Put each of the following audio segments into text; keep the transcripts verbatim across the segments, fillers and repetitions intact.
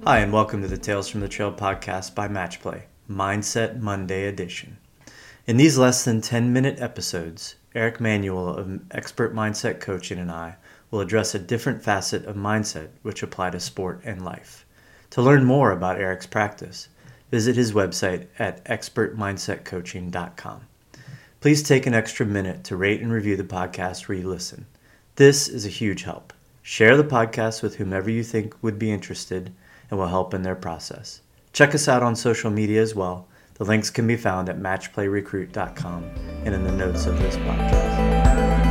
Hi, and welcome to the Tales from the Trail podcast by Matchplay, Mindset Monday edition. In these less than ten minute episodes, Eric Manuel of Expert Mindset Coaching and I will address a different facet of mindset which apply to sport and life. To learn more about Eric's practice, visit his website at expert mindset coaching dot com. Please take an extra minute to rate and review the podcast where you listen. This is a huge help. Share the podcast with whomever you think would be interested and will help in their process. Check us out on social media as well. The links can be found at match play recruit dot com and in the notes of this podcast.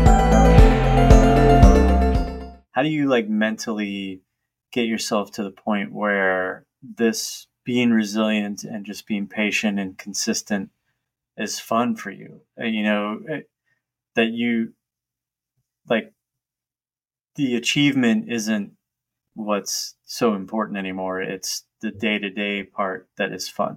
How do you like mentally get yourself to the point where this being resilient and just being patient and consistent is fun for you? Uh, You know, uh, that you like the achievement isn't what's so important anymore. It's the day-to-day part that is fun.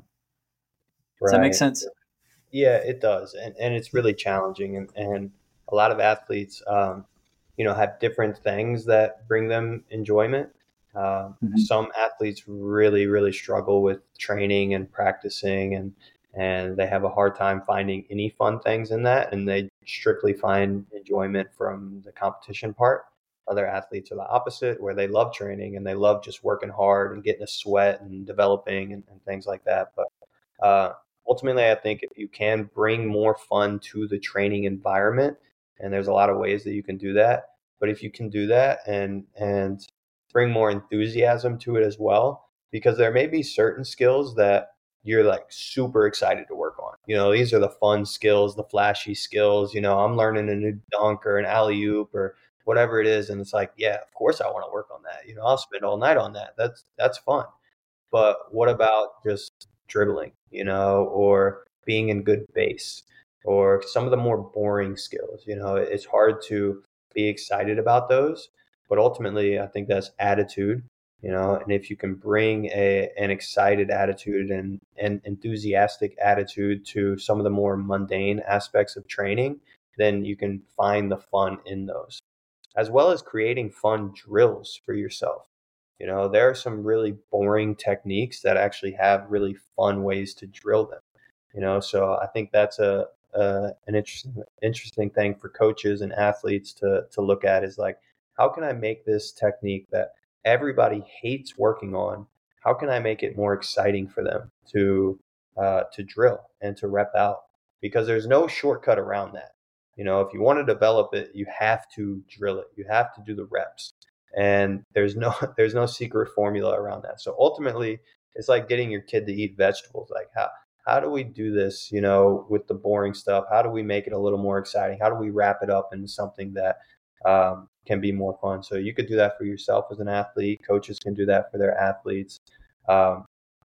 Does that make Right. sense? Yeah, it does. And, and it's really challenging. And, and a lot of athletes, um, you know, have different things that bring them enjoyment. Uh, Mhm. some athletes really, really struggle with training and practicing, and, and they have a hard time finding any fun things in that. And they strictly find enjoyment from the competition part. Other athletes are the opposite, where they love training and they love just working hard and getting a sweat and developing and, and things like that. But uh, ultimately, I think if you can bring more fun to the training environment, and there's a lot of ways that you can do that, but if you can do that and and bring more enthusiasm to it as well, because there may be certain skills that you're like super excited to work on. You know, these are the fun skills, the flashy skills. You know, I'm learning a new dunk or an alley oop or whatever it is, and it's like, yeah, of course I want to work on that. You know, I'll spend all night on that. That's that's fun. But what about just dribbling, you know, or being in good base, or some of the more boring skills? You know, it's hard to be excited about those, but ultimately, I think that's attitude, you know, and if you can bring a an excited attitude and an enthusiastic attitude to some of the more mundane aspects of training, then you can find the fun in those, as well as creating fun drills for yourself. You know, there are some really boring techniques that actually have really fun ways to drill them. You know, so I think that's a, a an interesting interesting thing for coaches and athletes to to look at is like, how can I make this technique that everybody hates working on? How can I make it more exciting for them to uh, to drill and to rep out? Because there's no shortcut around that. You know, if you want to develop it, you have to drill it. You have to do the reps, and there's no there's no secret formula around that. So ultimately, it's like getting your kid to eat vegetables. Like how how do we do this, you know, with the boring stuff? How do we make it a little more exciting? How do we wrap it up into something that um, can be more fun? So you could do that for yourself as an athlete. Coaches can do that for their athletes. Um,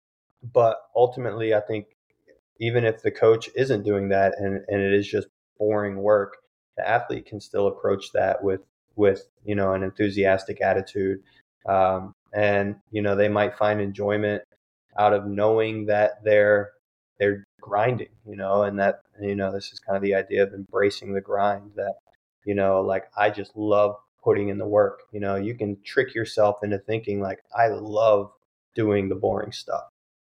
but ultimately, I think even if the coach isn't doing that and, and it is just boring work, the athlete can still approach that with with you know an enthusiastic attitude, um, and you know they might find enjoyment out of knowing that they're they're grinding, you know, and that you know this is kind of the idea of embracing the grind. That you know, like I just love putting in the work. You know, you can trick yourself into thinking like I love doing the boring stuff,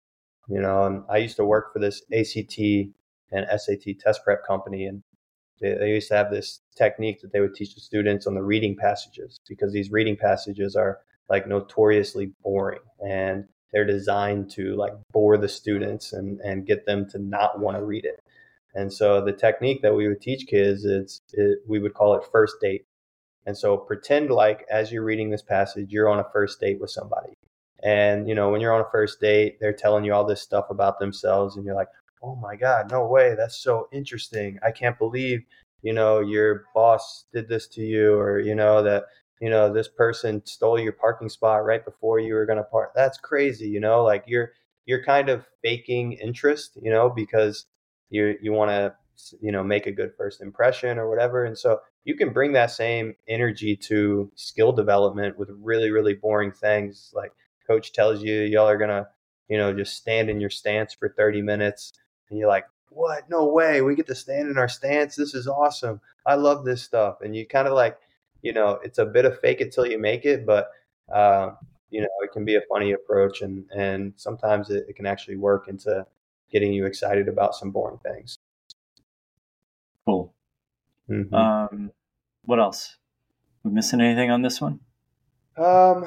you know. And I used to work for this A C T and S A T test prep company, and they, they used to have this technique that they would teach the students on the reading passages, because these reading passages are like notoriously boring, and they're designed to like bore the students and and get them to not want to read it. And so the technique that we would teach kids is it, we would call it first date. And so pretend like as you're reading this passage, you're on a first date with somebody. And, you know, when you're on a first date, they're telling you all this stuff about themselves. And you're like, oh my God, no way. That's so interesting. I can't believe, you know, your boss did this to you, or, you know, that, you know, this person stole your parking spot right before you were going to park. That's crazy. You know, like you're, you're kind of faking interest, you know, because you, you want to, you know, make a good first impression or whatever. And so you can bring that same energy to skill development with really, really boring things. Like coach tells you, y'all are going to, you know, just stand in your stance for thirty minutes. And you're like, what? No way. We get to stand in our stance. This is awesome. I love this stuff. And you kind of like, you know, it's a bit of fake it till you make it. But, um, you know, it can be a funny approach, and, and sometimes it, it can actually work into getting you excited about some boring things. Cool. Mm-hmm. Um, what else? We missing anything on this one? Um,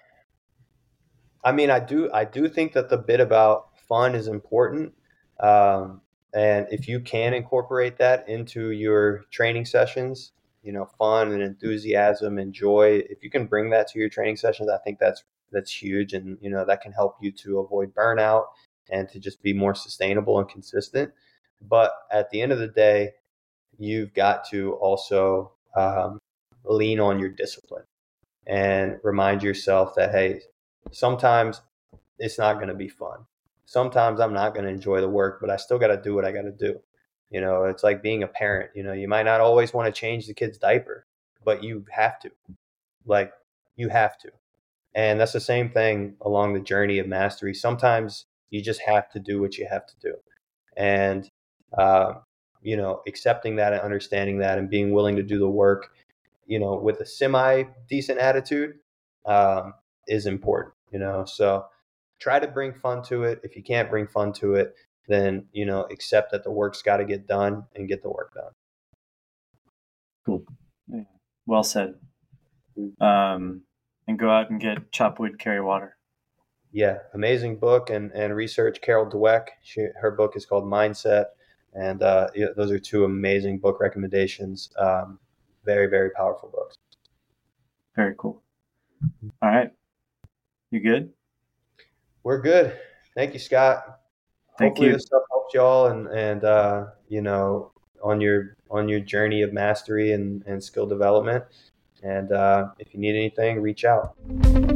I mean, I do, I do think that the bit about fun is important. Um, and if you can incorporate that into your training sessions, you know, fun and enthusiasm and joy, if you can bring that to your training sessions, I think that's, that's huge. And, you know, that can help you to avoid burnout and to just be more sustainable and consistent. But at the end of the day, you've got to also um, lean on your discipline and remind yourself that, hey, sometimes it's not going to be fun. Sometimes I'm not going to enjoy the work, but I still got to do what I got to do. You know, it's like being a parent. You know, you might not always want to change the kid's diaper, but you have to. Like, you have to. And that's the same thing along the journey of mastery. Sometimes you just have to do what you have to do. And, uh, you know, accepting that and understanding that and being willing to do the work, you know, with a semi decent attitude um, is important, you know. So try to bring fun to it. If you can't bring fun to it, then, you know, accept that the work's got to get done and get the work done. Cool. Yeah. Well said. Um, and go out and get Chop Wood, Carry Water. Yeah, amazing book and, and research. Carol Dweck, she, her book is called Mindset. And uh, yeah, those are two amazing book recommendations. Um, very, very powerful books. Very cool. All right. You good? We're good. Thank you, Scott. Thank Hopefully you. this stuff helps y'all and, and uh, you know, on your on your journey of mastery and, and skill development. And uh, if you need anything, reach out.